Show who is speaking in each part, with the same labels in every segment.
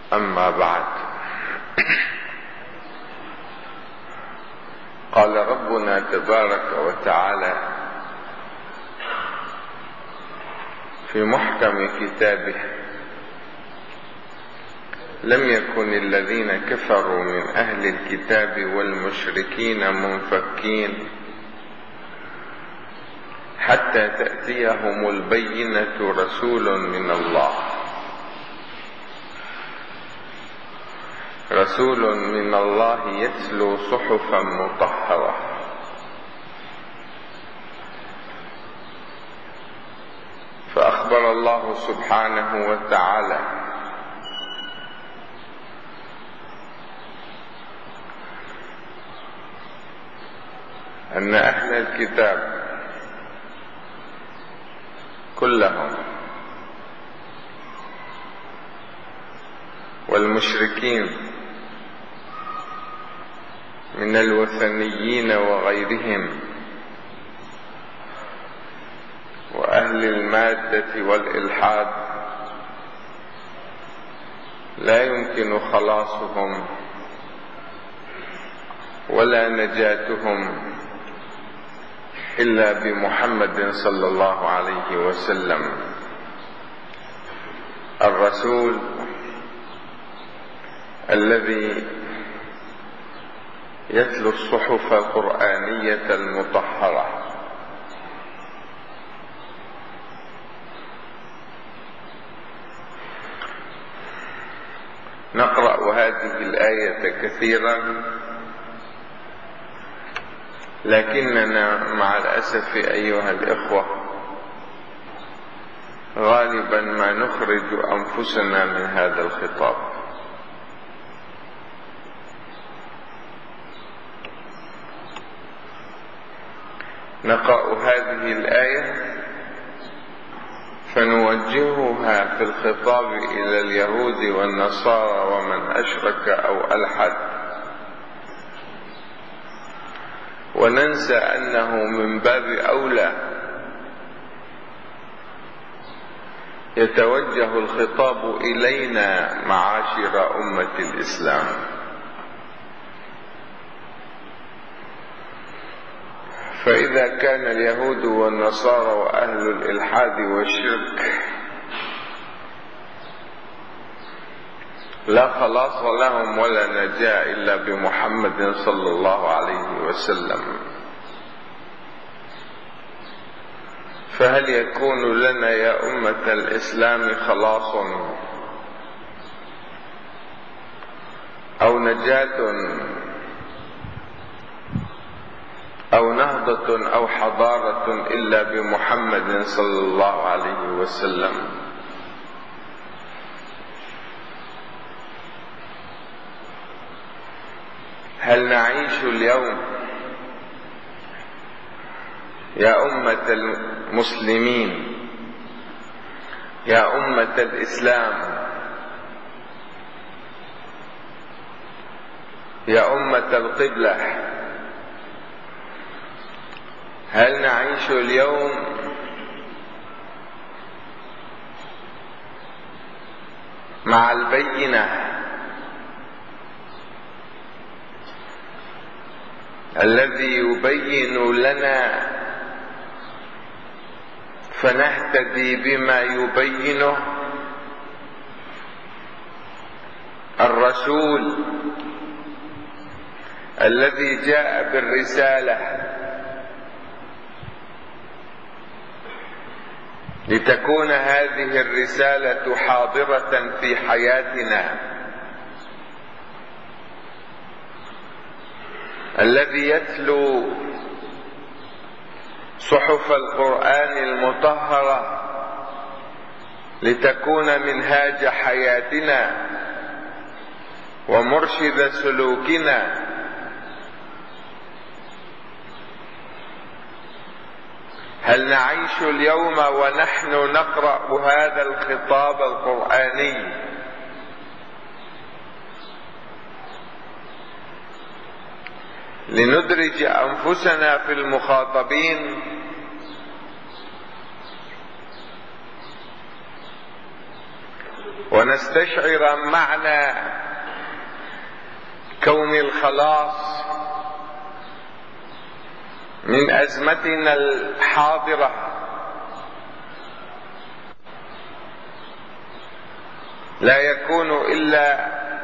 Speaker 1: أما بعد، قال ربنا تبارك وتعالى في محكم كتابه: لم يكن الذين كفروا من أهل الكتاب والمشركين منفكين حتى تأتيهم البينة رسول من الله، رسول من الله يتلو صحفا مطهرة. فأخبر الله سبحانه وتعالى أن أهل الكتاب كلهم والمشركين من الوثنيين وغيرهم وأهل المادة والإلحاد لا يمكن خلاصهم ولا نجاتهم إلا بمحمد صلى الله عليه وسلم، الرسول الذي يتلو الصحف القرآنية المطهرة. نقرأ هذه الآية كثيرا، لكننا مع الأسف أيها الإخوة غالبا ما نخرج أنفسنا من هذا الخطاب. نقرأ هذه الآية فنوجهها في الخطاب إلى اليهود والنصارى ومن أشرك أو ألحد، وننسى أنه من باب أولى يتوجه الخطاب إلينا معاشر أمة الإسلام. فإذا كان اليهود والنصارى وأهل الإلحاد والشرك لا خلاص لهم ولا نجاة إلا بمحمد صلى الله عليه وسلم، فهل يكون لنا يا أمة الإسلام خلاص أو نجاة أو نهضة أو حضارة إلا بمحمد صلى الله عليه وسلم؟ هل نعيش اليوم يا أمة المسلمين، يا أمة الإسلام، يا أمة القبلة، هل نعيش اليوم مع البينة الذي يبين لنا فنهتدي بما يبينه الرسول الذي جاء بالرسالة لتكون هذه الرسالة حاضرة في حياتنا، الذي يتلو صحف القرآن المطهرة لتكون منهاج حياتنا ومرشد سلوكنا. هل نعيش اليوم ونحن نقرأ هذا الخطاب القرآني لندرج أنفسنا في المخاطبين؟ ونستشعر معنى كون الخلاص من أزمتنا الحاضرة، لا يكون إلا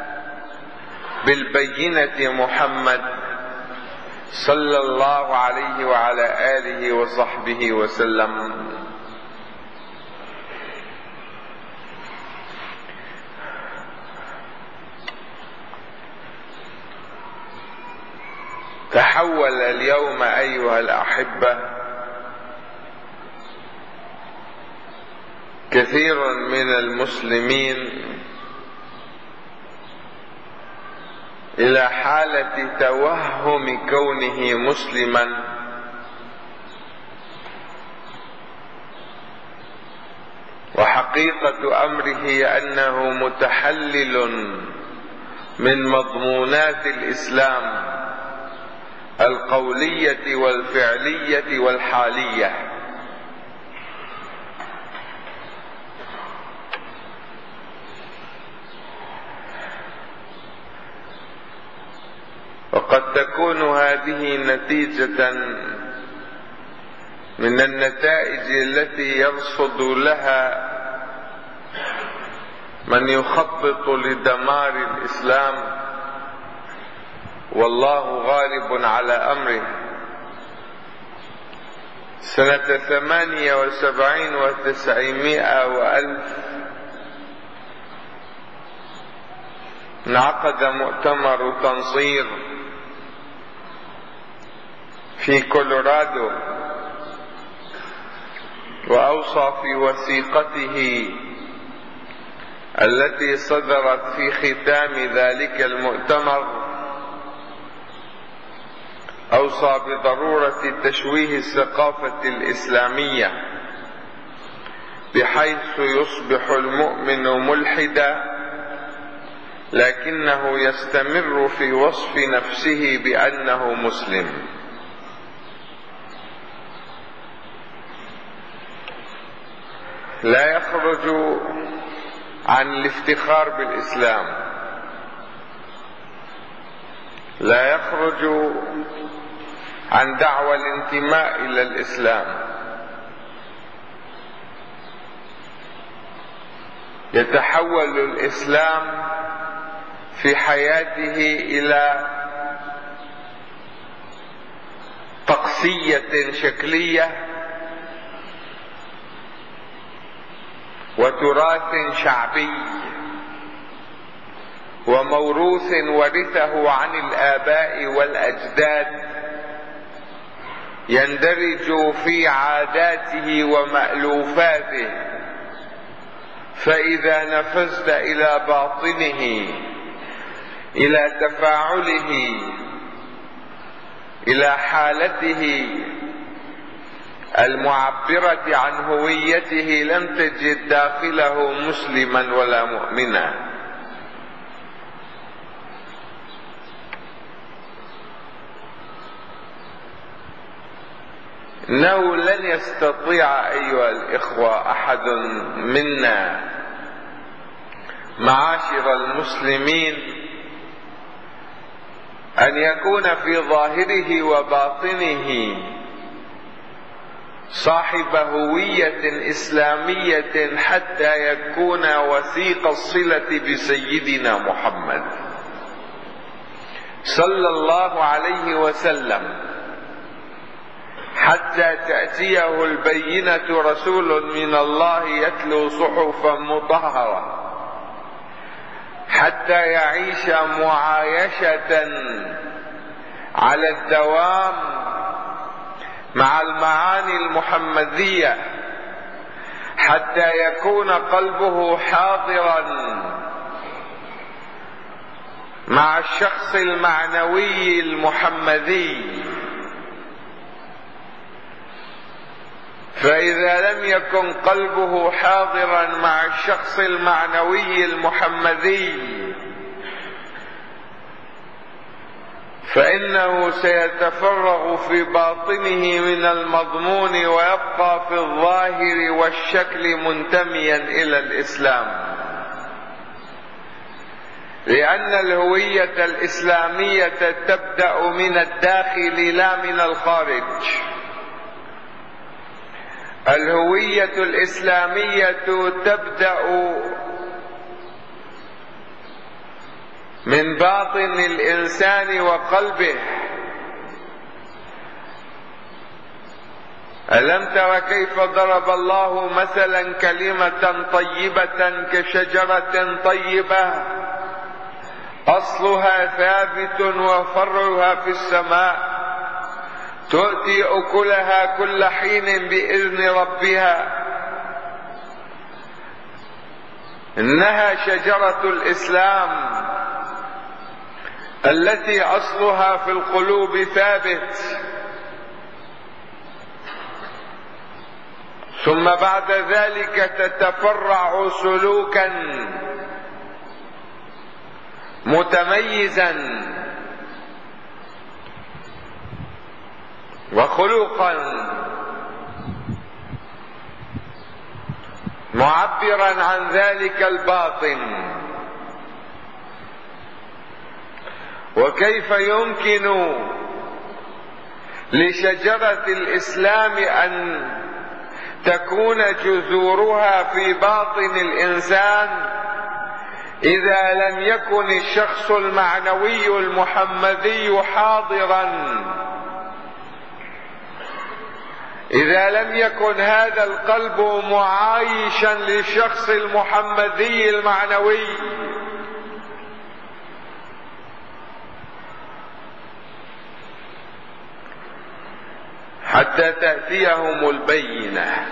Speaker 1: بالبينة محمد صلى الله عليه وعلى آله وصحبه وسلم. تحول اليوم أيها الأحبة كثير من المسلمين إلى حالة توهم كونه مسلما، وحقيقة أمره أنه متحلل من مضمونات الإسلام القولية والفعلية والحالية. وقد تكون هذه نتيجة من النتائج التي يرصد لها من يخطط لدمار الإسلام، والله غالب على أمره. سنة 78 و900 وألف انعقد مؤتمر تنصير في كولورادو، وأوصى في وثيقته التي صدرت في ختام ذلك المؤتمر، أوصى بضرورة تشويه الثقافة الإسلامية بحيث يصبح المؤمن ملحدا لكنه يستمر في وصف نفسه بأنه مسلم. لا يخرج عن الافتخار بالإسلام، لا يخرج عن دعوى الانتماء إلى الإسلام. يتحول الإسلام في حياته إلى طقسية شكلية وتراث شعبي وموروث ورثه عن الآباء والأجداد، يندرج في عاداته ومألوفاته. فإذا نفذت إلى باطنه، إلى تفاعله، إلى حالته المعبرة عن هويته، لم تجد داخله مسلما ولا مؤمنا. إنه لن يستطيع أيها الإخوة أحد منا معاشر المسلمين أن يكون في ظاهره وباطنه صاحب هوية إسلامية حتى يكون وثيق الصلة بسيدنا محمد صلى الله عليه وسلم، حتى تأتيه البينة رسول من الله يتلو صحفا مطهرة، حتى يعيش معايشة على الدوام مع المعاني المحمدية، حتى يكون قلبه حاضرا مع الشخص المعنوي المحمدي. فإذا لم يكن قلبه حاضرا مع الشخص المعنوي المحمدي فإنه سيتفرغ في باطنه من المضمون ويبقى في الظاهر والشكل منتميا إلى الإسلام. لأن الهوية الإسلامية تبدأ من الداخل لا من الخارج. الهوية الإسلامية تبدأ من باطن الإنسان وقلبه. ألم تر كيف ضرب الله مثلا كلمة طيبة كشجرة طيبة أصلها ثابت وفرعها في السماء تؤتي أكلها كل حين بإذن ربها. إنها شجرة الإسلام التي أصلها في القلوب ثابت، ثم بعد ذلك تتفرع سلوكا متميزا وخلقا معبرا عن ذلك الباطن. وكيف يمكن لشجرة الإسلام أن تكون جذورها في باطن الإنسان إذا لم يكن الشخص المعنوي المحمدي حاضرا، إذا لم يكن هذا القلب معايشا للشخص المحمدي المعنوي. حتى تأتيهم البينة.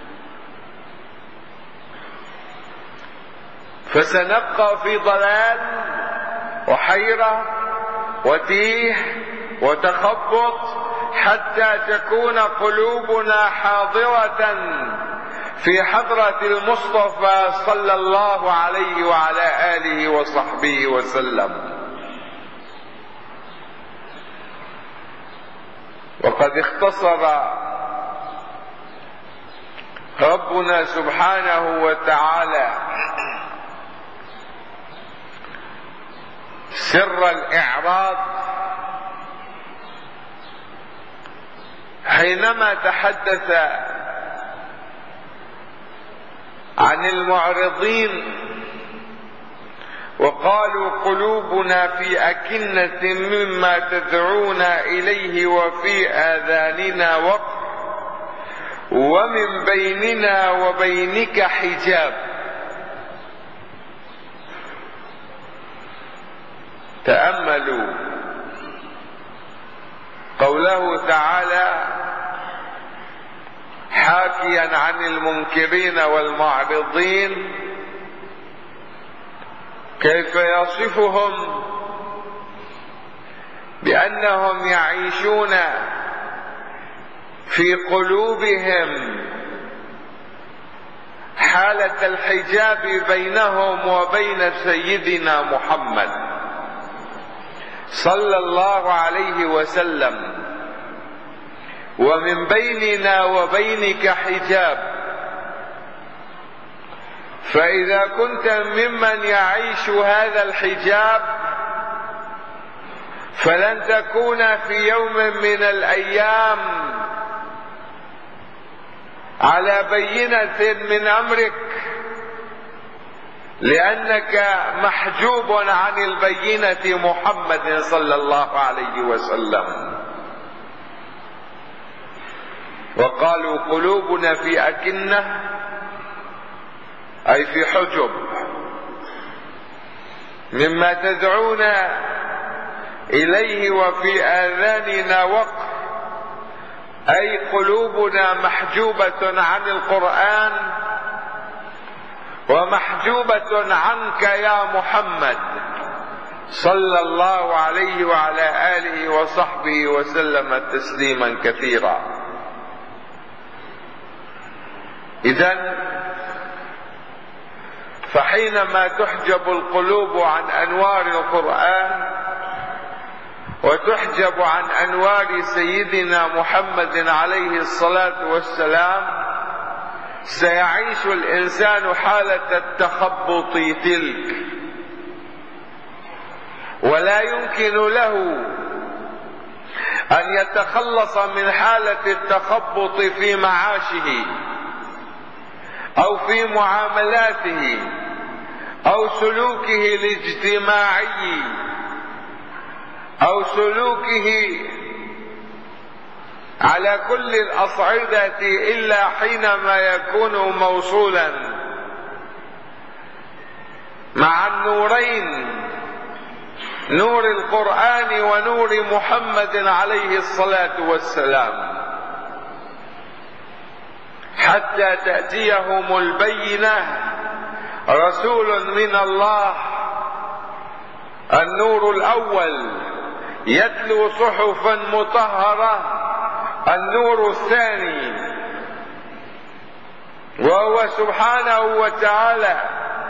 Speaker 1: فسنبقى في ضلال وحيرة وتيه وتخبط حتى تكون قلوبنا حاضرة في حضرة المصطفى صلى الله عليه وعلى آله وصحبه وسلم. وقد اختصر ربنا سبحانه وتعالى سر الإعراض حينما تحدث عن المعرضين وقالوا قلوبنا في أكنة مما تدعونا إليه وفي آذاننا وقر ومن بيننا وبينك حجاب. تأملوا قوله تعالى حاكيا عن المنكرين والمعرضين كيف يصفهم بأنهم يعيشون في قلوبهم حالة الحجاب بينهم وبين سيدنا محمد صلى الله عليه وسلم، ومن بيننا وبينك حجاب. فإذا كنت ممن يعيش هذا الحجاب فلن تكون في يوم من الأيام على بينة من أمرك، لأنك محجوب عن البينة محمد صلى الله عليه وسلم. وقالوا قلوبنا في أكنة أي في حجب مما تدعونا إليه وفي آذاننا وقر، أي قلوبنا محجوبة عن القرآن ومحجوبة عنك يا محمد صلى الله عليه وعلى آله وصحبه وسلم تسليما كثيرا. إذن فحينما تحجب القلوب عن أنوار القرآن وتحجب عن أنوار سيدنا محمد عليه الصلاة والسلام سيعيش الإنسان حالة التخبط تلك. ولا يمكن له أن يتخلص من حالة التخبط في معاشه أو في معاملاته أو سلوكه الاجتماعي أو سلوكه على كل الأصعدة إلا حينما يكون موصولا مع النورين، نور القرآن ونور محمد عليه الصلاة والسلام، حتى تأتيهم البينة، رسول من الله. النور الأول يتلو صحفا مطهرة، النور الثاني وهو سبحانه وتعالى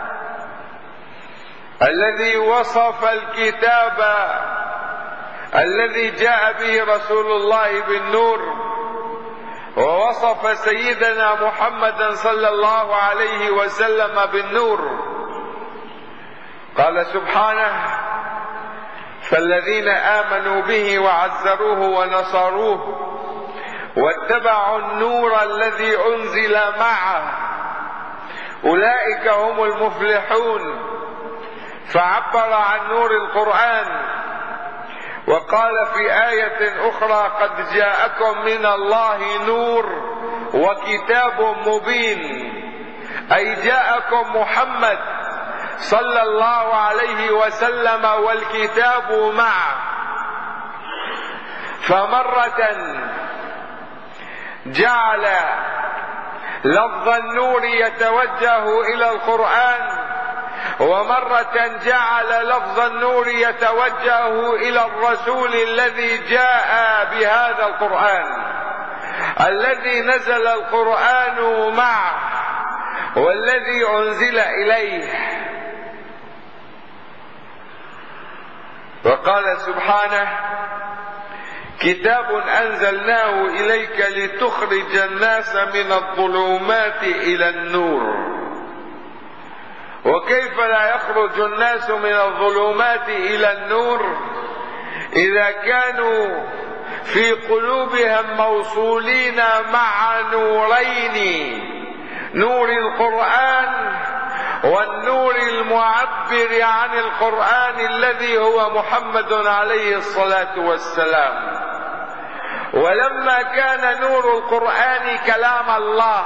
Speaker 1: الذي وصف الكتاب الذي جاء به رسول الله بالنور، ووصف سيدنا محمدا صلى الله عليه وسلم بالنور. قال سبحانه: فالذين آمنوا به وعزروه ونصروه واتبعوا النور الذي أنزل معه أولئك هم المفلحون. فعبر عن نور القرآن وقال في آية أخرى: قد جاءكم من الله نور وكتاب مبين، أي جاءكم محمد صلى الله عليه وسلم والكتاب معه. فمرة جعل لفظ النور يتوجه إلى القرآن، ومرة جعل لفظ النور يتوجه إلى الرسول الذي جاء بهذا القرآن، الذي نزل القرآن معه والذي أنزل إليه. وقال سبحانه: كتاب أنزلناه إليك لتخرج الناس من الظلمات إلى النور. وكيف لا يخرج الناس من الظلمات إلى النور إذا كانوا في قلوبهم موصولين مع نورين، نور القرآن والنور المعبر عن القرآن الذي هو محمد عليه الصلاة والسلام. ولما كان نور القرآن كلام الله،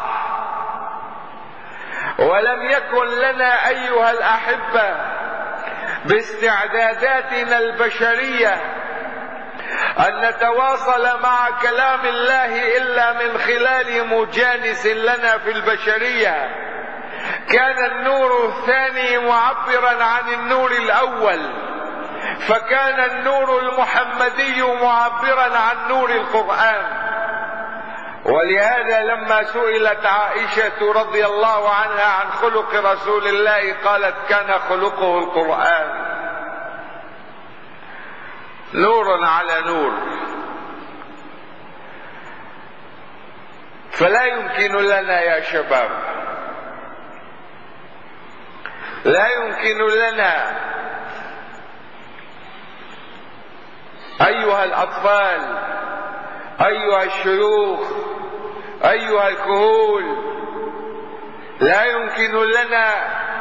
Speaker 1: ولم يكن لنا أيها الأحبة باستعداداتنا البشرية أن نتواصل مع كلام الله إلا من خلال مجانس لنا في البشرية، كان النور الثاني معبرا عن النور الأول، فكان النور المحمدي معبرا عن نور القرآن. ولهذا لما سئلت عائشة رضي الله عنها عن خلق رسول الله قالت: كان خلقه القرآن، نور على نور. فلا يمكن لنا يا شباب، لا يمكن لنا أيها الأطفال، أيها الشيوخ، أيها الكهول، لا يمكن لنا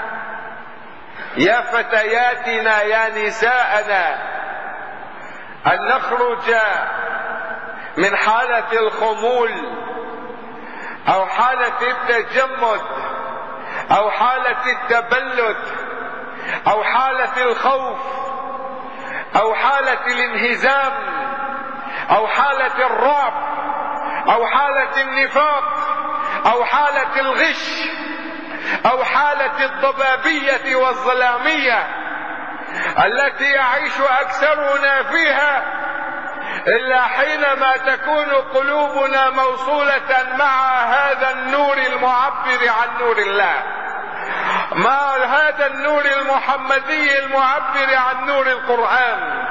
Speaker 1: يا فتياتنا يا نساءنا أن نخرج من حالة الخمول أو حالة التجمد أو حالة التبلد أو حالة الخوف أو حالة الانهزام أو حالة الرعب أو حالة النفاق أو حالة الغش أو حالة الضبابية والظلامية التي يعيش أكثرنا فيها، إلا حينما تكون قلوبنا موصولة مع هذا النور المعبر عن نور الله، مع هذا النور المحمدي المعبر عن نور القرآن.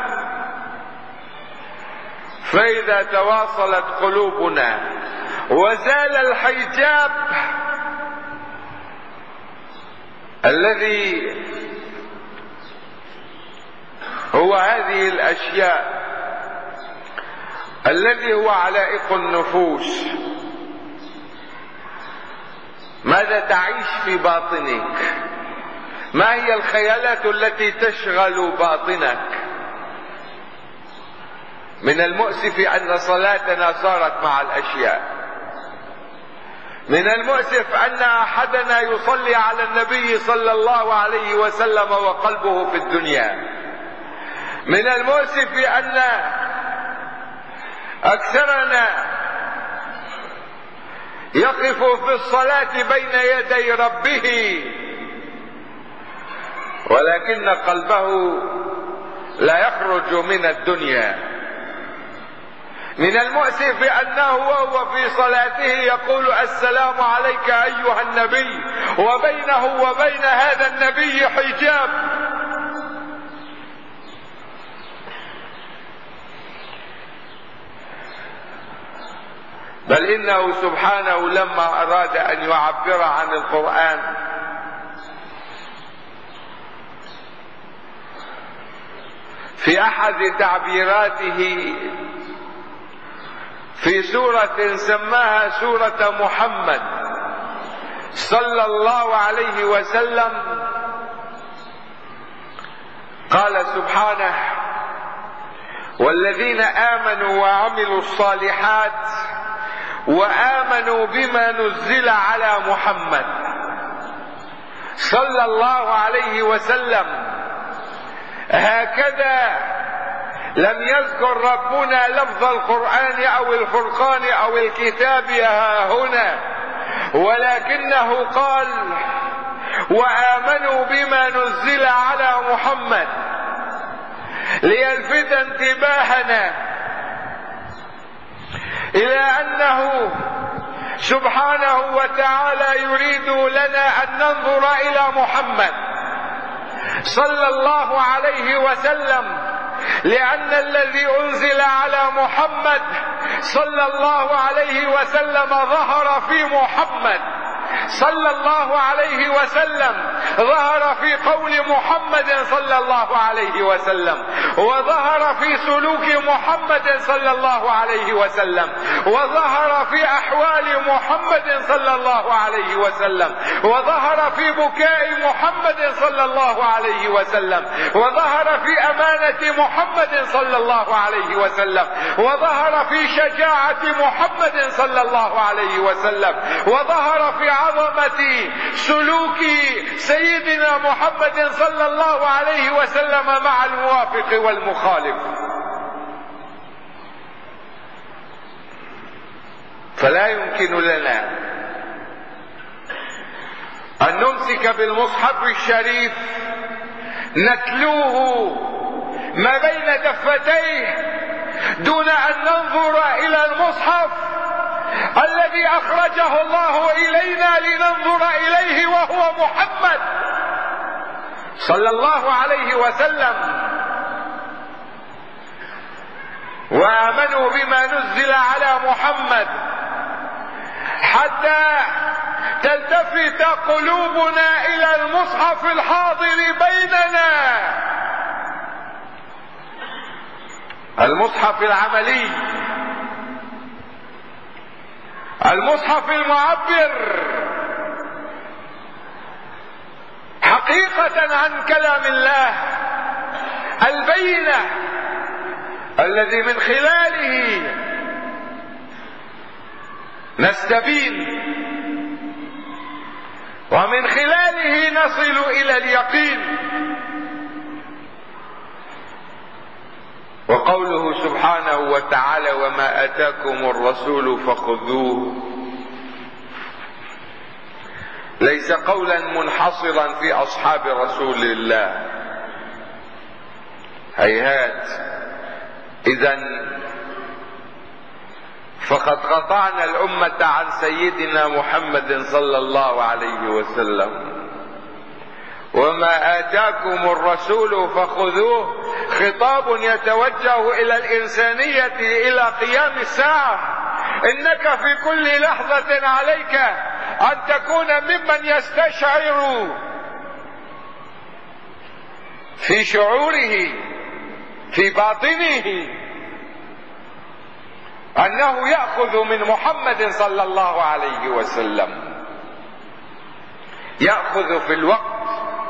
Speaker 1: فإذا تواصلت قلوبنا وزال الحجاب الذي هو هذه الأشياء الذي هو علائق النفوس. ماذا تعيش في باطنك؟ ما هي الخيالات التي تشغل باطنك؟ من المؤسف أن صلاتنا صارت مع الأشياء. من المؤسف أن أحدنا يصلي على النبي صلى الله عليه وسلم وقلبه في الدنيا. من المؤسف أن أكثرنا يقف في الصلاة بين يدي ربه ولكن قلبه لا يخرج من الدنيا. من المؤسف أنه وهو في صلاته يقول السلام عليك أيها النبي، وبينه وبين هذا النبي حجاب. بل إنه سبحانه لما أراد أن يعبر عن القرآن في أحد تعبيراته في سورة سماها سورة محمد صلى الله عليه وسلم قال سبحانه: والذين آمنوا وعملوا الصالحات وآمنوا بما نزل على محمد صلى الله عليه وسلم. هكذا لم يذكر ربنا لفظ القرآن أو الفرقان أو الكتاب هنا، ولكنه قال: وآمنوا بما نزل على محمد، ليلفت انتباهنا إلى أنه سبحانه وتعالى يريد لنا أن ننظر إلى محمد صلى الله عليه وسلم، لأن الذي أنزل على محمد صلى الله عليه وسلم ظهر في محمد صلى الله عليه وسلم، ظهر في قول محمد صلى الله عليه وسلم، وظهر في سلوك محمد صلى الله عليه وسلم، وظهر في أحوال محمد صلى الله عليه وسلم، وظهر في بكاء محمد صلى الله عليه وسلم، وظهر في أمانة محمد صلى الله عليه وسلم، وظهر في شجاعة محمد صلى الله عليه وسلم، وظهر في عظمة سلوك سيدنا محمد صلى الله عليه وسلم مع الموافق والمخالف. فلا يمكن لنا أن نمسك بالمصحف الشريف نتلوه ما بين دفتيه دون أن ننظر إلى المصحف الذي أخرجه الله إلينا لننظر إليه، وهو محمد صلى الله عليه وسلم. وآمنوا بما نزل على محمد حتى تلتفت قلوبنا إلى المصحف الحاضر بيننا، المصحف العملي، المصحف المعبر حقيقة عن كلام الله البينة، الذي من خلاله نستبين ومن خلاله نصل إلى اليقين. وقوله سبحانه وتعالى: وما آتاكم الرسول فخذوه، ليس قولا منحصرا في أصحاب رسول الله، هيهات. إذن فقد قطعنا الأمة عن سيدنا محمد صلى الله عليه وسلم. وما آتاكم الرسول فخذوه خطاب يتوجه إلى الإنسانية إلى قيام الساعة. إنك في كل لحظة عليك أن تكون ممن يستشعر في شعوره في باطنه أنه يأخذ من محمد صلى الله عليه وسلم، يأخذ في الوقت،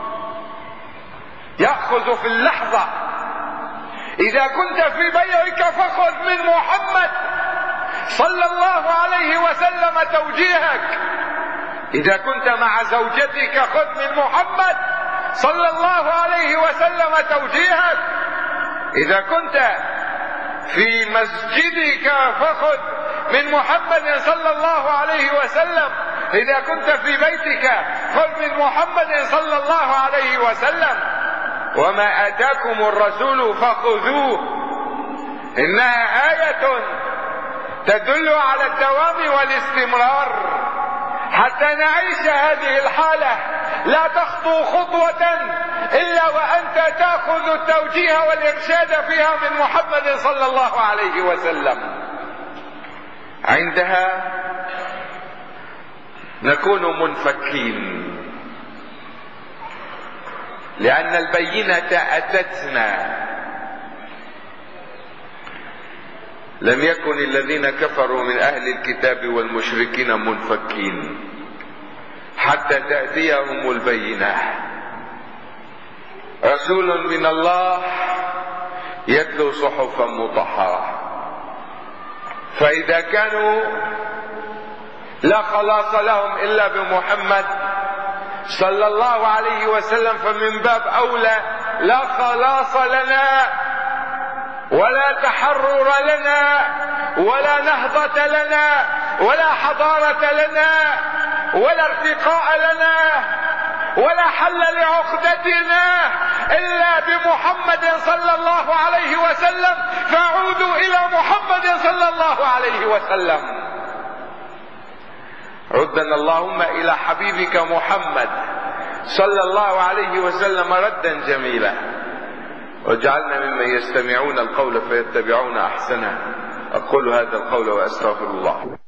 Speaker 1: يأخذ في اللحظة. إذا كنت في بيعك فخذ من محمد صلى الله عليه وسلم توجيهك، إذا كنت مع زوجتك خذ من محمد صلى الله عليه وسلم توجيهك، إذا كنت في مسجدك فخذ من محمد صلى الله عليه وسلم، إذا كنت في بيتك خذ من محمد صلى الله عليه وسلم. وما آتاكم الرسول فخذوه، إنها آية تدل على الدوام والاستمرار حتى نعيش هذه الحالة. لا تخطو خطوة إلا وأنت تأخذ التوجيه والإرشاد فيها من محمد صلى الله عليه وسلم. عندها نكون منفكين، لأن البينة أتتنا. لم يكن الذين كفروا من أهل الكتاب والمشركين منفكين حتى تأتيهم البينة. رسول من الله يتلو صحفا مطهرة. فإذا كانوا لا خلاص لهم إلا بمحمد صلى الله عليه وسلم، فمن باب أولى لا خلاص لنا ولا تحرر لنا ولا نهضة لنا ولا حضارة لنا ولا ارتقاء لنا ولا حل لعقدتنا إلا بمحمد صلى الله عليه وسلم. فاعودوا إلى محمد صلى الله عليه وسلم. ردنا اللهم إلى حبيبك محمد صلى الله عليه وسلم ردا جميلا، واجعلنا ممن يستمعون القول فيتبعون أحسنه. أقول هذا القول وأستغفر الله.